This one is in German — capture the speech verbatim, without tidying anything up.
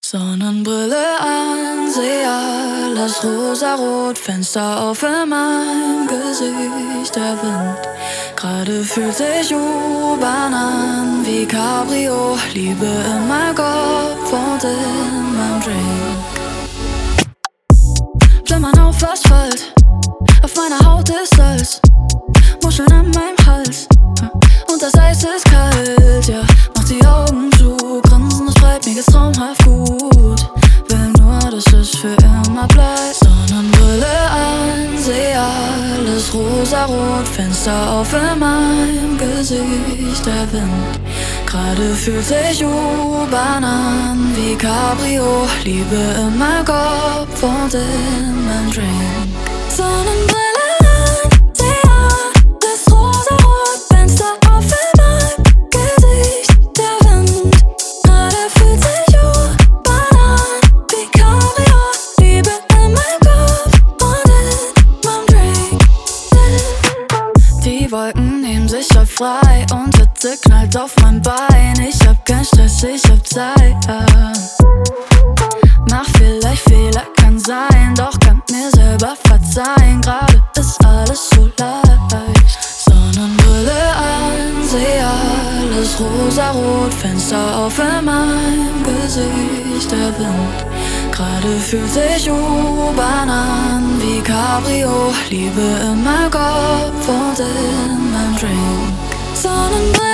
Sonnenbrille an, seh alles rosarot, Fenster auf in meinem Gesicht, der Wind. Gerade fühlt sich U-Bahn an wie Cabrio, Liebe in meinem Kopf und in meinem Drink. Flimmern auf Asphalt, auf meiner Haut ist Salz, Muscheln an meinem Hals und das Eis ist kalt, ja. Mach die Augen zu, Grinsen, das bleibt mir geht's traumhaft gut. Will nur, dass es für immer bleibt. Sonnenbrille an, seh alles rosarot, Fenster auf in meinem Gesicht, der Wind. Gerade fühlt sich U-Bahn an wie Cabrio, Liebe in meinem Kopf und in meinem Drink. Sonnenbrille Wolken nehmen sich auf frei und Hitze knallt auf mein Bein. Ich hab keinen Stress, ich hab Zeit. Mach vielleicht Fehler, kann sein, doch kann mir selber verzeihen. Gerade ist alles so leicht. Sonnenbrille an, seh alles rosarot, Fenster auf in meinem Gesicht, der Wind. Gerade fühlt sich U-Bahn an wie Cabrio, Liebe in meinem Kopf und in meinem Drink. Sonnenbrille